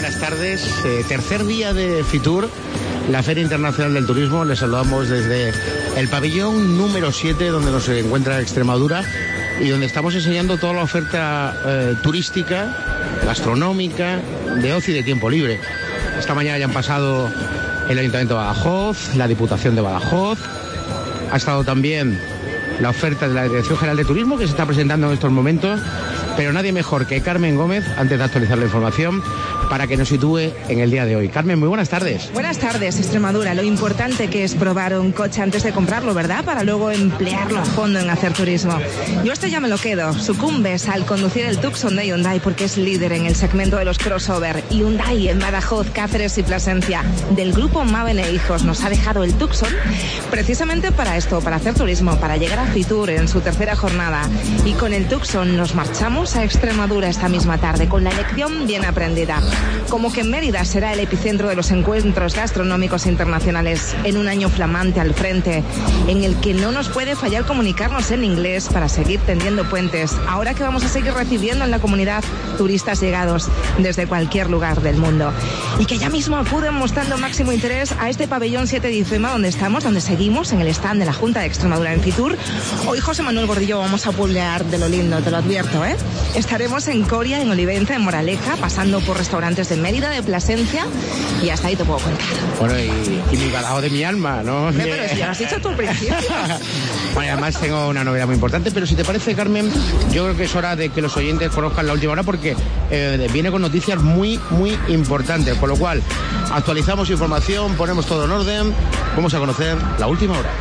buenas tardes. Tercer día de Fitur, la Feria Internacional del Turismo. Les saludamos desde el pabellón número 7, donde nos encuentra Extremadura y donde estamos enseñando toda la oferta turística, gastronómica, de ocio y de tiempo libre. Esta mañana ya han pasado el Ayuntamiento de Badajoz, la Diputación de Badajoz. Ha estado también la oferta de la Dirección General de Turismo, que se está presentando en estos momentos. Pero nadie mejor que Carmen Gómez, antes de actualizar la información, para que nos sitúe en el día de hoy. Carmen, muy buenas tardes. Buenas tardes, Extremadura. Lo importante que es probar un coche antes de comprarlo, ¿verdad? Para luego emplearlo a fondo en hacer turismo. Yo esto ya me lo quedo. Sucumbes al conducir el Tucson de Hyundai porque es líder en el segmento de los crossover. Hyundai en Badajoz, Cáceres y Plasencia. Del grupo Maven e Hijos nos ha dejado el Tucson precisamente para esto, para hacer turismo, para llegar a Fitur en su tercera jornada. Y con el Tucson nos marchamos a Extremadura esta misma tarde con la lección bien aprendida. Como que Mérida será el epicentro de los encuentros gastronómicos internacionales en un año flamante al frente, en el que no nos puede fallar comunicarnos en inglés para seguir tendiendo puentes, ahora que vamos a seguir recibiendo en la comunidad turistas llegados desde cualquier lugar del mundo. Y que ya mismo acuden mostrando máximo interés a este pabellón 7 de IFEMA donde estamos, donde seguimos en el stand de la Junta de Extremadura en Fitur. Hoy José Manuel Gordillo vamos a pulvear de lo lindo, te lo advierto, ¿eh? Estaremos en Coria, en Olivenza, en Moraleja, pasando por restaurantes de Mérida, de Plasencia, y hasta ahí te puedo contar. Bueno, y mi Badajoz de mi alma, ¿no? Pero si ya lo has dicho tú al principio. Bueno, además tengo una novedad muy importante, pero si te parece, Carmen, yo creo que es hora de que los oyentes conozcan la última hora porque viene con noticias muy, muy importantes, con lo cual actualizamos información, ponemos todo en orden, vamos a conocer la última hora.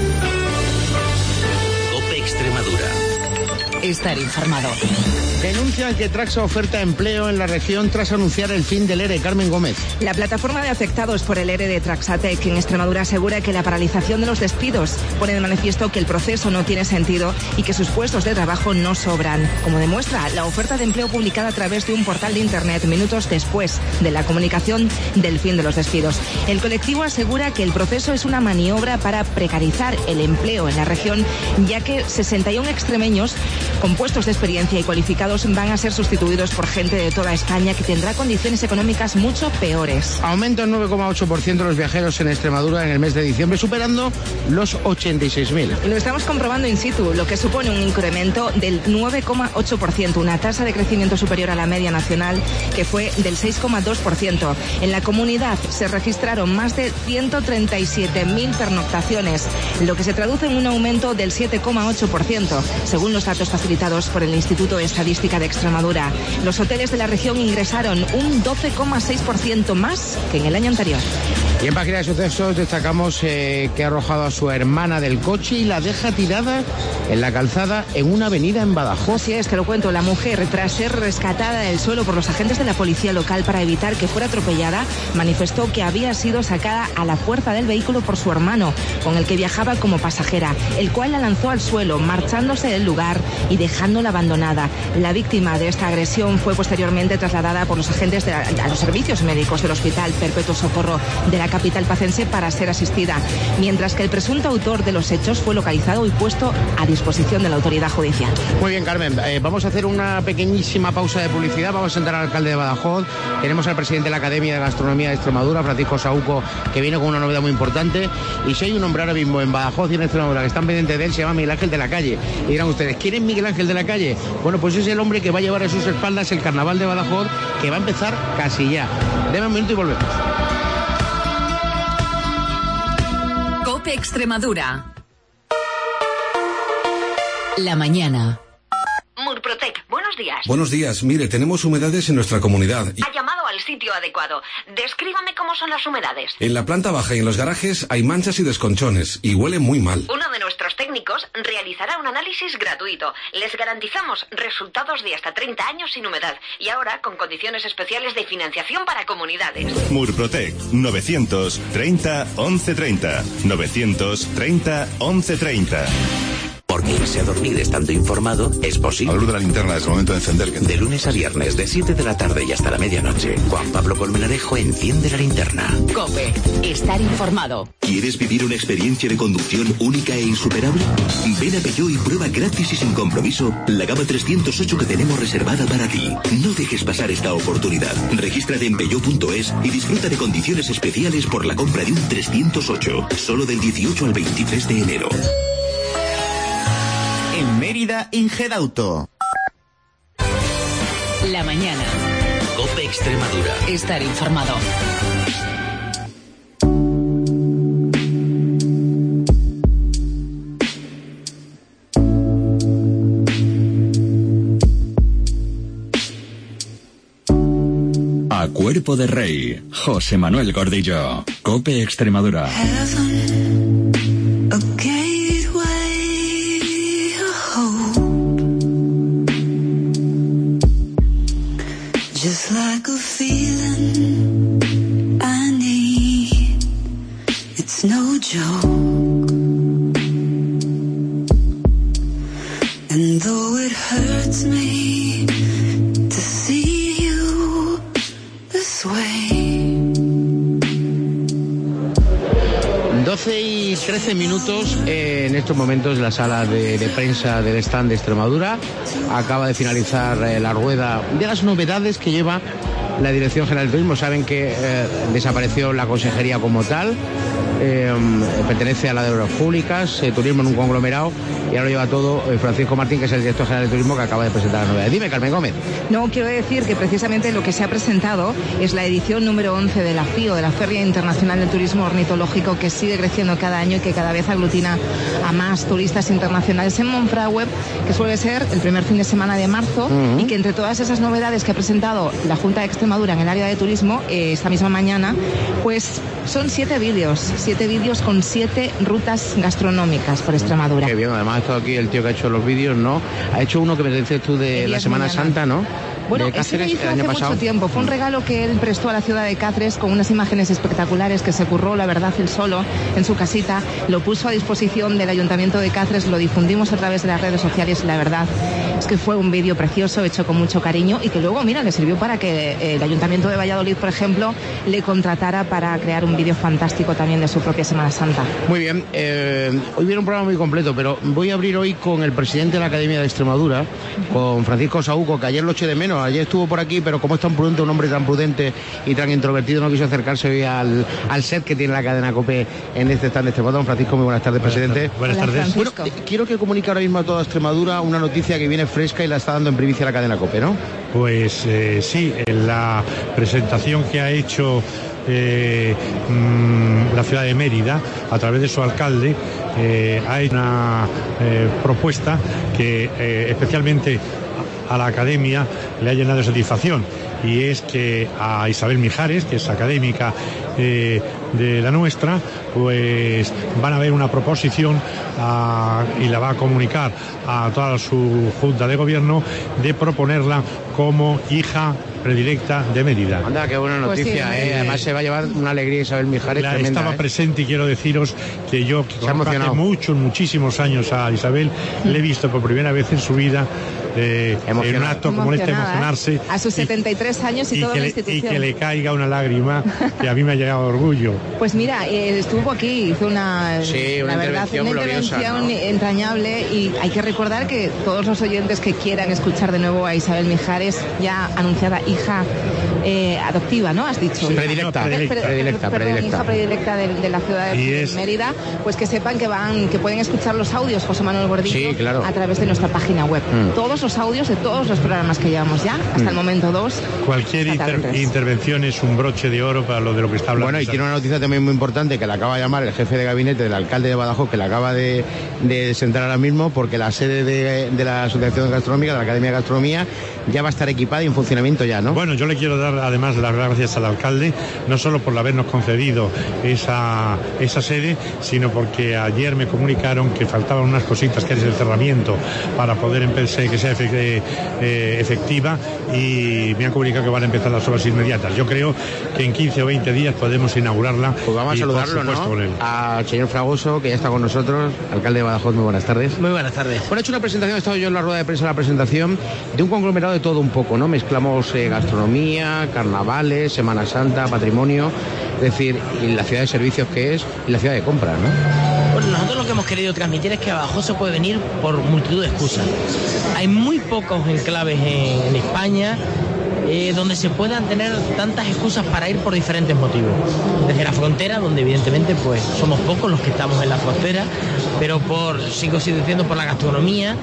COPE Extremadura. Estar informado. Denuncian que Traxa oferta empleo en la región tras anunciar el fin del ERE. Carmen Gómez. La plataforma de afectados por el ERE de Traxatec en Extremadura asegura que la paralización de los despidos pone de manifiesto que el proceso no tiene sentido y que sus puestos de trabajo no sobran, como demuestra la oferta de empleo publicada a través de un portal de internet minutos después de la comunicación del fin de los despidos. El colectivo asegura que el proceso es una maniobra para precarizar el empleo en la región, ya que 61 extremeños con puestos de experiencia y cualificados van a ser sustituidos por gente de toda España que tendrá condiciones económicas mucho peores. Aumenta el 9,8% los viajeros en Extremadura en el mes de diciembre, superando los 86.000. Lo estamos comprobando in situ, lo que supone un incremento del 9,8%, una tasa de crecimiento superior a la media nacional que fue del 6,2%. En la comunidad se registraron más de 137.000 pernoctaciones, lo que se traduce en un aumento del 7,8%, según los datos facilitados por el Instituto Estadístico de Extremadura. Los hoteles de la región ingresaron un 12,6% más que en el año anterior. Y en página de sucesos destacamos que ha arrojado a su hermana del coche y la deja tirada en la calzada en una avenida en Badajoz. Así es, te lo cuento. La mujer, tras ser rescatada del suelo por los agentes de la policía local para evitar que fuera atropellada, manifestó que había sido sacada a la fuerza del vehículo por su hermano, con el que viajaba como pasajera, el cual la lanzó al suelo, marchándose del lugar y dejándola abandonada. La víctima de esta agresión fue posteriormente trasladada por los agentes a los servicios médicos del Hospital Perpetuo Socorro de la capital pacense para ser asistida, mientras que el presunto autor de los hechos fue localizado y puesto a disposición de la autoridad judicial. Muy bien, Carmen, vamos a hacer una pequeñísima pausa de publicidad, vamos a sentar al alcalde de Badajoz, tenemos al presidente de la Academia de Gastronomía de Extremadura, Francisco Saúco, que viene con una novedad muy importante, y si hay un hombre ahora mismo en Badajoz y en Extremadura que están pendientes de él, se llama Miguel Ángel de la Calle, y dirán ustedes, ¿quién es Miguel Ángel de la Calle? Bueno, pues es el hombre que va a llevar a sus espaldas el Carnaval de Badajoz, que va a empezar casi ya. Deme un minuto y volvemos. COPE Extremadura. La mañana. Murprotec, buenos días. Buenos días, mire, tenemos humedades en nuestra comunidad. Ha llamado al sitio adecuado. Descríbame cómo son las humedades. En la planta baja y en los garajes hay manchas y desconchones, y huele muy mal. Uno de nuestros técnicos realizará un análisis gratuito. Les garantizamos resultados de hasta 30 años sin humedad. Y ahora con condiciones especiales de financiación para comunidades. Murprotec, 930 1130. 930 1130. Porque irse a dormir estando informado es posible. La luz de la linterna es el momento de encender. De lunes a viernes, de 7 de la tarde y hasta la medianoche, Juan Pablo Colmenarejo enciende la linterna. COPE. Estar informado. ¿Quieres vivir una experiencia de conducción única e insuperable? Ven a Peugeot y prueba gratis y sin compromiso la gama 308 que tenemos reservada para ti. No dejes pasar esta oportunidad. Regístrate en peugeot.es y disfruta de condiciones especiales por la compra de un 308, solo del 18 al 23 de enero. En Mérida, Inged Auto. La mañana. COPE Extremadura. Estar informado. A cuerpo de rey, José Manuel Gordillo. COPE Extremadura. Just like a feeling I need, it's no joke. And though it hurts me to see you this way. 12 y 13 minutos en estos momentos la sala de prensa del stand de Extremadura. Acaba de finalizar la rueda de las novedades que lleva la Dirección General de Turismo. Saben que desapareció la consejería como tal, pertenece a la de Obras Públicas, turismo en un conglomerado, y ahora lo lleva todo Francisco Martín, que es el director general de turismo, que acaba de presentar las novedades. Dime, Carmen Gómez. No, quiero decir que precisamente lo que se ha presentado es la edición número 11 de la FIO, de la Feria Internacional del Turismo Ornitológico, que sigue creciendo cada año y que cada vez aglutina a más turistas internacionales en Monfragüe, que suele ser el primer fin de semana de marzo, y que entre todas esas novedades que ha presentado la Junta de Extremadura en el área de turismo esta misma mañana, pues son 7 vídeos con 7 rutas gastronómicas por Extremadura. Qué bien, además ha estado aquí el tío que ha hecho los vídeos, ¿no? Ha hecho uno que me dices tú de la Semana Santa, ¿no? Bueno, ese lo hizo hace mucho tiempo. Fue un regalo que él prestó a la ciudad de Cáceres con unas imágenes espectaculares que se curró, la verdad, él solo en su casita. Lo puso a disposición del Ayuntamiento de Cáceres, lo difundimos a través de las redes sociales y la verdad es que fue un vídeo precioso, hecho con mucho cariño y que luego, mira, le sirvió para que el Ayuntamiento de Valladolid, por ejemplo, le contratara para crear un vídeo fantástico también de su propia Semana Santa. Muy bien, hoy viene un programa muy completo, pero voy a abrir hoy con el presidente de la Academia de Extremadura, con Francisco Saúco, que ayer lo eché de menos. Ayer estuvo por aquí, pero como es tan prudente, un hombre tan prudente y tan introvertido, no quiso acercarse hoy al set que tiene la cadena COPE en este stand de Extremadura. Don Francisco, muy buenas tardes, presidente. Buenas tardes. Bueno, quiero que comunique ahora mismo a toda Extremadura una noticia que viene fresca y la está dando en primicia la cadena COPE, ¿no? Pues sí, en la presentación que ha hecho la ciudad de Mérida a través de su alcalde, hay una propuesta que especialmente a la academia le ha llenado de satisfacción, y es que a Isabel Mijares, que es académica de la nuestra, pues van a ver una proposición y la va a comunicar a toda su junta de gobierno de proponerla como hija predilecta de Mérida. Anda, qué buena noticia, pues sí, además se va a llevar una alegría Isabel Mijares tremenda. Estaba presente y quiero deciros que yo, que conozco hace muchísimos años a Isabel, le he visto por primera vez en su vida en un acto como este, emocionarse. A sus 73 años y toda la institución. Y que le caiga una lágrima que a mí me ha llegado orgullo. Pues mira, estuvo aquí, hizo una intervención ¿no? Entrañable, y hay que recordar que todos los oyentes que quieran escuchar de nuevo a Isabel Mijares, ya anunciada hija adoptiva, ¿no? Has dicho. Sí, predilecta. Hija predilecta de la ciudad de Mérida, pues que sepan que pueden escuchar los audios, José Manuel Gordillo, sí, claro, a través de nuestra página web. Todos los audios de todos los programas que llevamos ya, hasta el momento 2. Cualquier intervención es un broche de oro para lo de lo que está hablando. Bueno, y tiene una noticia también muy importante que le acaba de llamar el jefe de gabinete del alcalde de Badajoz, que le acaba de sentar ahora mismo, porque la sede de la Asociación Gastronómica, de la Academia de Gastronomía, ya va a estar equipada y en funcionamiento ya, ¿no? Bueno, yo le quiero dar dar además las gracias al alcalde, no solo por habernos concedido esa sede, sino porque ayer me comunicaron que faltaban unas cositas, que es el cerramiento, para poder empezar, que sea efectiva, y me han comunicado que van a empezar las obras inmediatas. Yo creo que en 15 o 20 días podemos inaugurarla. Pues vamos a saludarlo, ¿no? Al señor Fragoso, que ya está con nosotros, alcalde de Badajoz. Muy buenas tardes. Muy buenas tardes. Bueno, he hecho una presentación, he estado yo en la rueda de prensa, la presentación de un conglomerado de todo un poco, ¿no? Mezclamos gastronomía, carnavales, Semana Santa, patrimonio, es decir, y la ciudad de servicios que es, y la ciudad de compras, ¿no? Bueno, nosotros lo que hemos querido transmitir es que a Badajoz se puede venir por multitud de excusas. Hay muy pocos enclaves en España donde se puedan tener tantas excusas para ir por diferentes motivos. Desde la frontera, donde evidentemente pues somos pocos los que estamos en la frontera, pero sigo diciendo, por la gastronomía.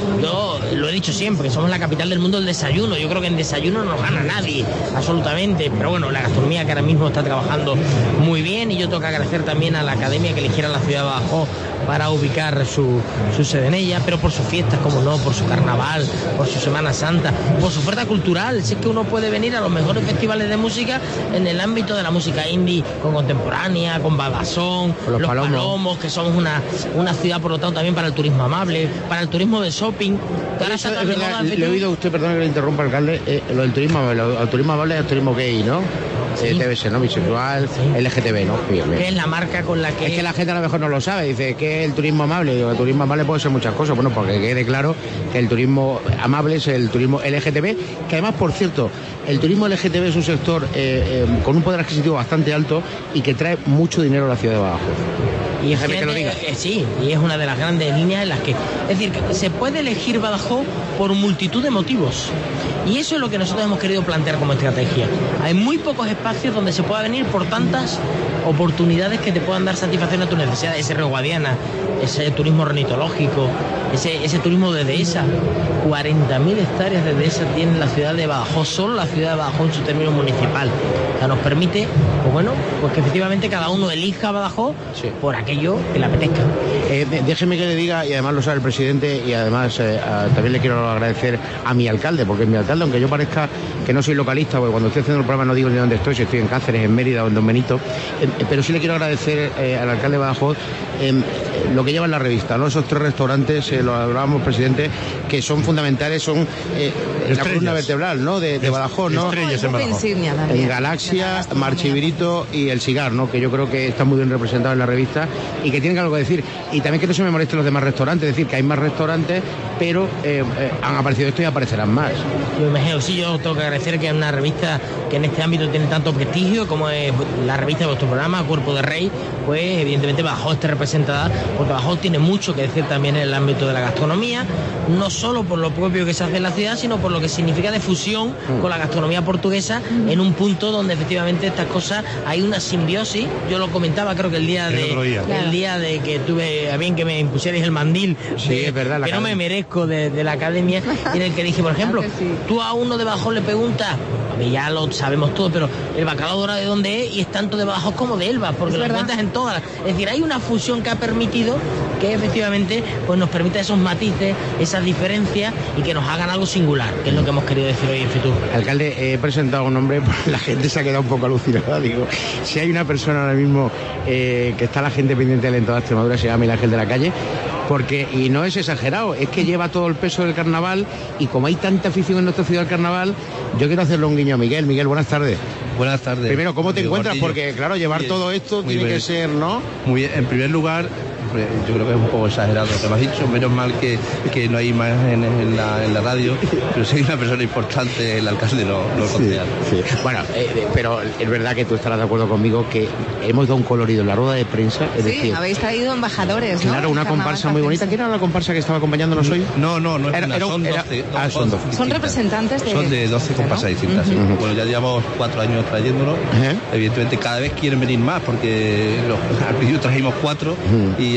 Yo lo he dicho siempre, somos la capital del mundo del desayuno. Yo creo que en desayuno no gana nadie, absolutamente. Pero bueno, la gastronomía que ahora mismo está trabajando muy bien, y yo tengo que agradecer también a la academia que eligiera la ciudad de Badajoz para ubicar su sede en ella, pero por sus fiestas, como no, por su carnaval, por su Semana Santa, por su oferta cultural. Si es que uno puede venir a los mejores festivales de música en el ámbito de la música indie, con contemporánea, con Baldasón, los Palomos, que somos una ciudad, por lo tanto, también para el turismo amable, para el turismo de shopping. Le he oído a usted, perdón que le interrumpa, alcalde, lo del turismo amable es el turismo gay, ¿no? Sí. TBS, ¿no? Bisexual, sí. LGTB, ¿no? Que es la marca con la que... Es que la gente a lo mejor no lo sabe, dice, ¿qué es el turismo amable? Digo, el turismo amable puede ser muchas cosas, bueno, porque quede claro que el turismo amable es el turismo LGTB, que además, por cierto, el turismo LGTB es un sector con un poder adquisitivo bastante alto y que trae mucho dinero a la ciudad de Badajoz. Y déjame que lo diga. Sí, y es una de las grandes líneas en las que... Es decir, que se puede elegir Badajoz por multitud de motivos. Y eso es lo que nosotros hemos querido plantear como estrategia. Hay muy pocos espacios donde se pueda venir por tantas oportunidades que te puedan dar satisfacción a tus necesidades. Ese Río Guadiana, ese turismo ornitológico, ese turismo de dehesa. 40.000 hectáreas de dehesa tiene la ciudad de Badajoz, solo la ciudad de Badajoz en su término municipal. O sea, nos permite, pues bueno, pues que efectivamente cada uno elija Badajoz por aquello que le apetezca. Déjeme que le diga, y además lo sabe el presidente, y además también le quiero agradecer a mi alcalde, porque mi alcalde, aunque yo parezca que no soy localista, porque cuando estoy haciendo el programa no digo ni dónde estoy, si estoy en Cáceres, en Mérida o en Don Benito, pero sí le quiero agradecer al alcalde de Badajoz lo que lleva en la revista, ¿no? Esos 3 restaurantes, lo hablábamos, presidente, que son fundamentales, son la columna vertebral, ¿no? De Badajoz, ¿no? Estrellas en Badajoz. En Galaxia, Marchivirito y El Cigar, ¿no? Que yo creo que está muy bien representado en la revista y que tienen algo que decir. Y también que no se me molesten los demás restaurantes, es decir, que hay más restaurantes, pero han aparecido esto y aparecerán más. Yo imagino, sí, yo tengo que agradecer que es una revista que en este ámbito tiene tanto prestigio como es la revista de vuestro programa, Cuerpo de Rey, pues evidentemente Badajoz está representada, porque Badajoz tiene mucho que decir también en el ámbito de la gastronomía, no solo por lo propio que se hace en la ciudad, sino por lo que significa de fusión con la gastronomía portuguesa en un punto donde efectivamente estas cosas hay una simbiosis. Yo lo comentaba, creo que el día de que tuve a bien que me impusierais el mandil, es verdad, que no me merezco de la academia, en el que dije, por ejemplo, tú a uno de Badajoz le preguntas, ya lo sabemos todo, pero el bacalao dorado de dónde es, y es tanto de Badajoz como de Elba, porque lo encuentras en todas. Es decir, hay una fusión que ha permitido que efectivamente pues nos permita esos matices, esas diferencias, y que nos hagan algo singular, que es lo que hemos querido decir hoy en Fitur. Alcalde, he presentado un nombre, la gente se ha quedado un poco alucinada. Digo, si hay una persona ahora mismo que está la gente pendiente de toda Extremadura, se llama Miguel Ángel de la Calle, porque, y no es exagerado, es que lleva todo el peso del carnaval, y como hay tanta afición en nuestra ciudad al carnaval, yo quiero hacerle un guiño a Miguel. Miguel, buenas tardes. Buenas tardes. Primero, ¿cómo te encuentras? Gordillo. Porque, claro, llevar todo esto tiene que ser, ¿no? Muy bien. En primer lugar, yo creo que es un poco exagerado lo que me has dicho, menos mal que no hay imágenes en la radio, pero soy una persona importante, el alcalde no lo considera. Sí. Bueno, pero es verdad que tú estarás de acuerdo conmigo que hemos dado un colorido en la rueda de prensa, es decir, habéis traído embajadores, ¿no? Claro, una comparsa muy bonita. ¿Quién era la comparsa que estaba acompañándonos hoy? No, son 12. Son 12. Son representantes de... Son de 12 comparsas distintas, sí. Bueno, ya llevamos 4 años trayéndolo. Evidentemente cada vez quieren venir más, porque al principio trajimos 4 y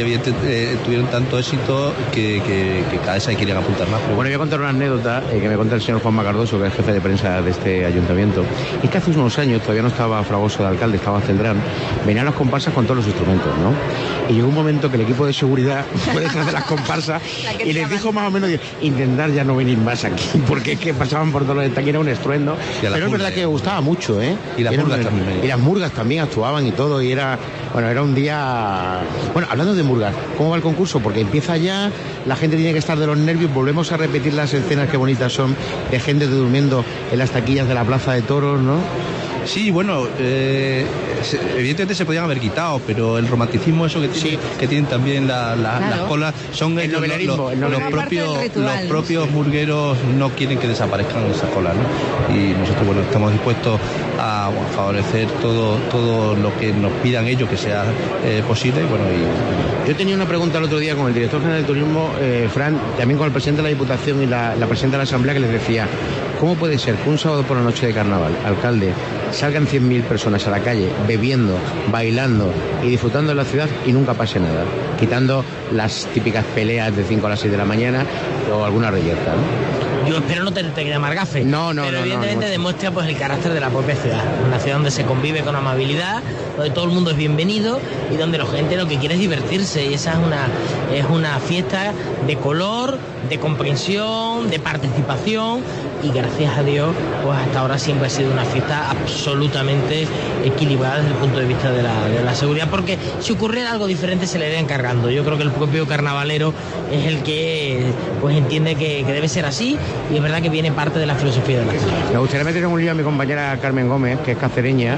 evidentemente tuvieron tanto éxito que cada vez se querían apuntar más. Bueno, voy a contar una anécdota que me cuenta el señor Juan Macardoso, que es jefe de prensa de este ayuntamiento. Es que hace unos años, todavía no estaba Fragoso de alcalde, estaba Celdrán, venían las comparsas con todos los instrumentos, ¿no? Y llegó un momento que el equipo de seguridad fue detrás de las comparsas y les dijo más o menos, intentar ya no venir más aquí, porque es que pasaban por todos los estanques, era un estruendo. Pero es verdad que gustaba mucho, ¿eh? Y las murgas también. Y las murgas también actuaban y todo, y era un día... Bueno, hablando de murgas, ¿cómo va el concurso? Porque empieza ya, la gente tiene que estar de los nervios, volvemos a repetir las escenas que bonitas son, de gente durmiendo en las taquillas de la Plaza de Toros, ¿no? Sí, bueno, evidentemente se podían haber quitado, pero el romanticismo eso que tienen también las colas son el novelerismo, los propios murgueros no quieren que desaparezcan esas colas, ¿no? Y nosotros, bueno, estamos dispuestos a favorecer todo lo que nos pidan ellos que sea posible. Bueno, yo tenía una pregunta el otro día con el director general de turismo, Fran, también con el presidente de la Diputación y la presidenta de la Asamblea, que les decía, ¿cómo puede ser que un sábado por la noche de carnaval, alcalde, salgan 100.000 personas a la calle bebiendo, bailando y disfrutando de la ciudad y nunca pase nada? Quitando las típicas peleas de 5 a las 6 de la mañana o alguna reyerta, ¿no? Yo espero no tenerte que llamar gafe. Pero evidentemente demuestra pues el carácter de la propia ciudad. Una ciudad donde se convive con amabilidad, donde todo el mundo es bienvenido y donde la gente lo que quiere es divertirse. Y esa es una fiesta de color, de comprensión, de participación. Y gracias a Dios, pues hasta ahora siempre ha sido una fiesta absolutamente equilibrada desde el punto de vista de la seguridad, porque si ocurriera algo diferente se le iría encargando. Yo creo que el propio carnavalero es el que pues entiende que debe ser así, y es verdad que viene parte de la filosofía de la ciudad. Me gustaría meter en un lío a mi compañera Carmen Gómez, que es cacereña,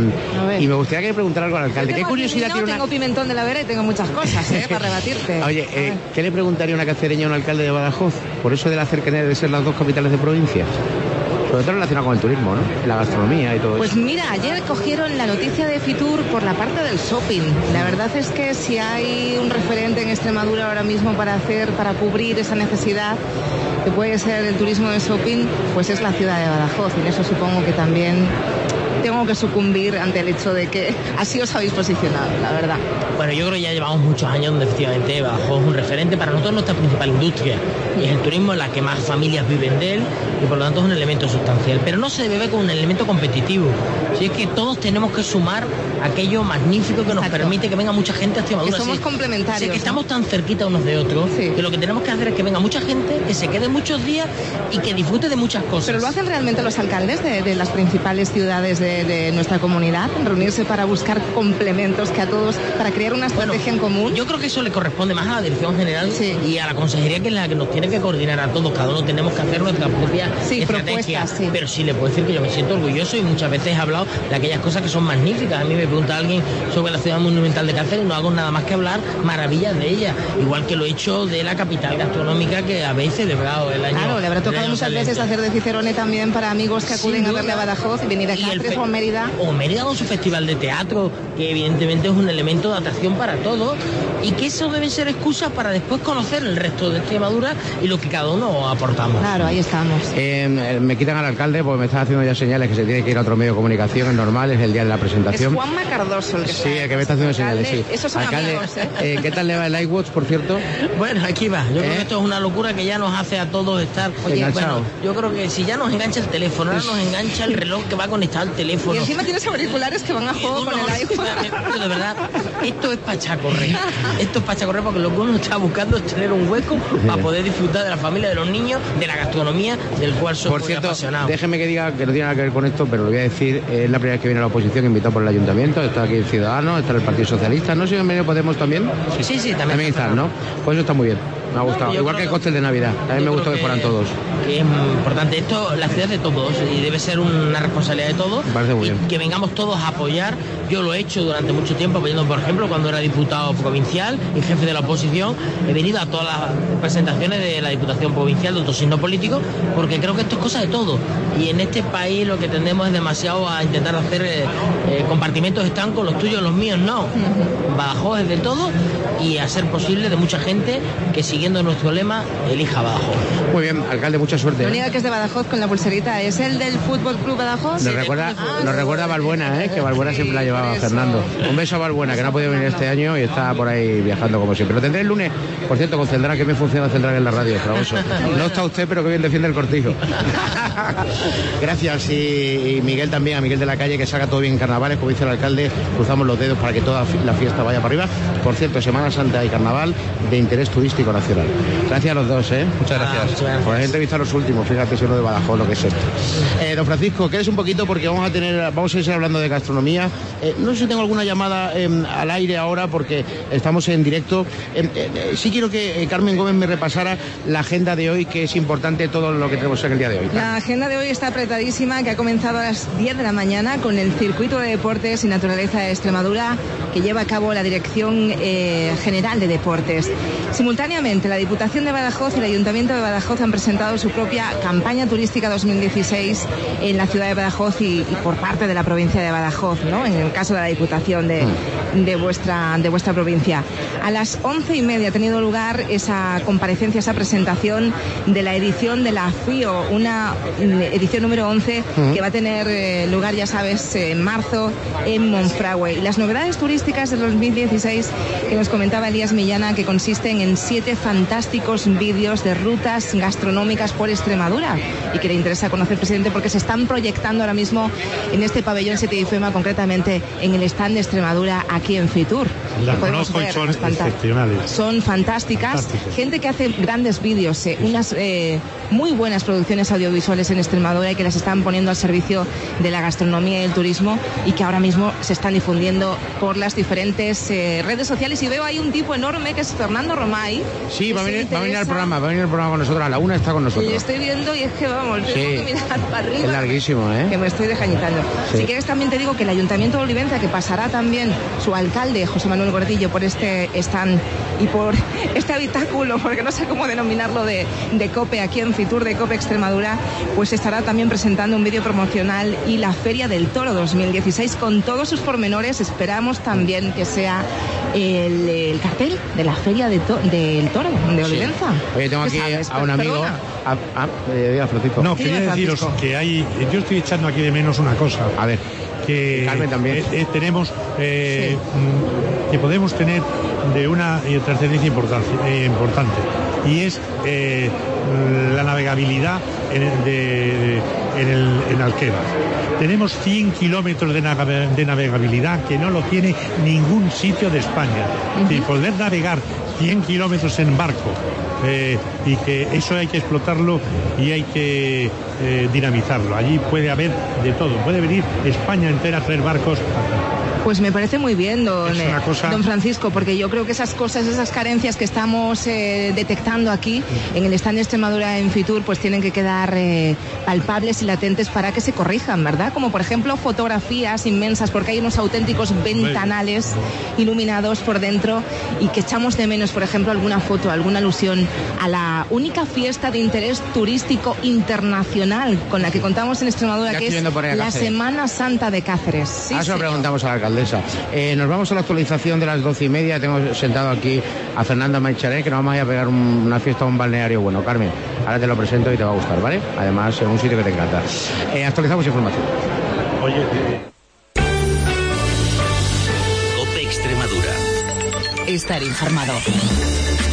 y me gustaría que le preguntara algo al alcalde. ¿Qué curiosidad tiene tengo pimentón de la vera y tengo muchas cosas para rebatirte. Oye, ¿qué le preguntaría una cacereña a un alcalde de Badajoz? Por eso de la cercanía de ser las dos capitales de provincia. Sobre todo relacionado con el turismo, ¿no? La gastronomía y todo pues eso. Pues mira, ayer cogieron la noticia de Fitur por la parte del shopping. La verdad es que si hay un referente en Extremadura ahora mismo para cubrir esa necesidad que puede ser el turismo de shopping, pues es la ciudad de Badajoz. Y en eso supongo que también tengo que sucumbir ante el hecho de que así os habéis posicionado, la verdad. Bueno, yo creo que ya llevamos muchos años donde efectivamente Badajoz es un referente. Para nosotros nuestra principal industria y es el turismo, en la que más familias viven de él, y por lo tanto es un elemento sustancial. Pero no se debe ver como un elemento competitivo. Si es que todos tenemos que sumar aquello magnífico que nos permite que venga mucha gente a Extremadura. Que somos complementarios. Si es que estamos tan cerquita unos de otros, que lo que tenemos que hacer es que venga mucha gente, que se quede muchos días y que disfrute de muchas cosas. Pero lo hacen realmente los alcaldes de las principales ciudades de nuestra comunidad, reunirse para buscar complementos que a todos, para crear una estrategia en común. Yo creo que eso le corresponde más a la Dirección General y a la Consejería, que es la que nos tiene que coordinar a todos. Cada uno tenemos que hacer nuestra propia estrategia. Pero sí le puedo decir que yo me siento orgulloso y muchas veces he hablado de aquellas cosas que son magníficas. A mí me pregunta alguien sobre la ciudad monumental de Cáceres y no hago nada más que hablar maravillas de ella. Igual que lo he hecho de la capital gastronómica, que habéis celebrado el año. Claro, le habrá tocado muchas veces hacer de Cicerone también para amigos que acuden a verle a Badajoz y venir a Cáceres o a Mérida. O Mérida con su festival de teatro, que evidentemente es un elemento de atracción para todos, y que eso deben ser excusas para después conocer el resto de Extremadura y lo que cada uno aportamos. Claro, ahí estamos. Me quitan al alcalde porque me están haciendo ya señales que se tiene que ir a otro medio de comunicación, es normal, es el día de la presentación. Es Juanma Cardoso el que Sí, el que me está haciendo señales, sí. Esos son alcalde, amigos, ¿qué tal le va el iWatch, por cierto? Bueno, aquí va. Yo creo que esto es una locura que ya nos hace a todos estar... Enganchados. Yo creo que si ya nos engancha el teléfono, ahora nos engancha el reloj que va conectado al teléfono. Y encima tienes auriculares que van a juego con el iPhone. De verdad, esto es para correr. Esto es para correr, porque lo que uno está buscando es tener un hueco para poder disfrutar de la familia, de los niños, de la gastronomía, del cual soy por cierto, apasionado. Déjeme que diga que no tiene nada que ver con esto, pero lo voy a decir, es la primera vez que viene a la oposición invitado por el Ayuntamiento. Está aquí el Ciudadanos, está el Partido Socialista, ¿no? Si bienvenido Podemos también. Sí, también están, ¿no? Pues eso está muy bien. Me ha gustado. Igual que el cóctel de Navidad. También me gustó que fueran todos. Que es importante. Esto, la ciudad es de todos y debe ser una responsabilidad de todos. Me parece muy bien. Que vengamos todos a apoyar. Yo lo he hecho durante mucho tiempo, apoyando, por ejemplo, cuando era diputado provincial y jefe de la oposición. He venido a todas las presentaciones de la Diputación Provincial de otro signo político, porque creo que esto es cosa de todos. Y en este país lo que tendemos es demasiado a intentar hacer compartimentos estancos, los tuyos, los míos no. Badajoz es de todos, y a ser posible de mucha gente que si siguiendo nuestro lema, elija Badajoz. Muy bien, alcalde, mucha suerte. La única que es de Badajoz con la pulserita es el del Fútbol Club Badajoz. Nos recuerda a Balbuena, que Balbuena siempre la llevaba Fernando. Un beso a Balbuena, que no ha podido venir este año y está por ahí viajando como siempre. Lo tendré el lunes, por cierto, con Celdrán, que me funciona Celdrán en la radio, Fragoso. No está usted, pero que bien defiende el cortijo. Gracias, y Miguel también, a Miguel de la Calle, que salga todo bien en carnavales, como dice el alcalde, cruzamos los dedos para que toda la fiesta vaya para arriba. Por cierto, Semana Santa y Carnaval de interés turístico nacional. Gracias a los dos, Muchas gracias. Por entrevistar a los últimos, fíjate si uno de Badajoz, lo que es esto. Don Francisco, ¿qué es un poquito? Porque vamos a ir hablando de gastronomía. No sé si tengo alguna llamada al aire ahora, porque estamos en directo. Sí quiero que Carmen Gómez me repasara la agenda de hoy, que es importante todo lo que tenemos en el día de hoy. La agenda de hoy está apretadísima, que ha comenzado a las 10 de la mañana con el Circuito de Deportes y Naturaleza de Extremadura, que lleva a cabo la Dirección General de Deportes. Simultáneamente, la Diputación de Badajoz y el Ayuntamiento de Badajoz han presentado su propia campaña turística 2016 en la ciudad de Badajoz y por parte de la provincia de Badajoz, ¿no? En el caso de la Diputación de vuestra provincia. A las 11:30 ha tenido lugar esa comparecencia, esa presentación de la edición de la FIO, una edición número 11 que va a tener lugar, ya sabes, en marzo en Monfragüe. Y las novedades turísticas del 2016 que nos comentaba Elías Millana, que consisten en 7 fantásticos vídeos de rutas gastronómicas por Extremadura y que le interesa conocer, presidente, porque se están proyectando ahora mismo en este pabellón 7 de IFEMA, concretamente en el stand de Extremadura aquí en Fitur. Las conozco y son excepcionales. Son fantásticas. Gente que hace grandes vídeos, unas muy buenas producciones audiovisuales en Extremadura y que las están poniendo al servicio de la gastronomía y el turismo, y que ahora mismo se están difundiendo por las diferentes redes sociales. Y veo ahí un tipo enorme que es Fernando Romay. Sí, va a venir al programa con nosotros, a la 1 está con nosotros. Y estoy viendo y es que vamos, tengo que mirar para arriba. Es larguísimo, que me estoy desgañitando. Si quieres también te digo que el Ayuntamiento de Olivenza, que pasará también su alcalde, José Manuel Gordillo, por este stand y por este habitáculo, porque no sé cómo denominarlo, de COPE aquí en Fitur, de COPE Extremadura, pues estará también presentando un vídeo promocional y la Feria del Toro 2016 con todos sus pormenores. Esperamos también que sea el cartel de la Feria del Toro de Olivenza. Oye, tengo aquí a un amigo. Francisco. No, quería deciros que yo estoy echando aquí de menos una cosa. A ver. Que Carmen también. Tenemos que podemos tener de una trascendencia importante, y es la navegabilidad en Alqueva. Tenemos 100 kilómetros de navegabilidad que no lo tiene ningún sitio de España. Y poder navegar 100 kilómetros en barco, y que eso hay que explotarlo y hay que dinamizarlo. Allí puede haber de todo, puede venir España entera a traer barcos. Pues me parece muy bien, don Francisco, porque yo creo que esas cosas, esas carencias que estamos detectando aquí en el stand de Extremadura en Fitur, pues tienen que quedar palpables y latentes para que se corrijan, ¿verdad? Como por ejemplo fotografías inmensas, porque hay unos auténticos ventanales iluminados por dentro, y que echamos de menos, por ejemplo, alguna foto, alguna alusión a la única fiesta de interés turístico internacional con la que contamos en Extremadura, que es la Semana Santa de Cáceres. Sí, eso lo preguntamos a la alcaldesa. Nos vamos a la actualización de las 12:30. Tengo sentado aquí a Fernando Maicharé, que nos vamos a ir a pegar una fiesta a un balneario bueno. Carmen, ahora te lo presento y te va a gustar, ¿vale? Además, en un sitio que te encanta. Actualizamos información. Oye. COPE Extremadura. Estar informado.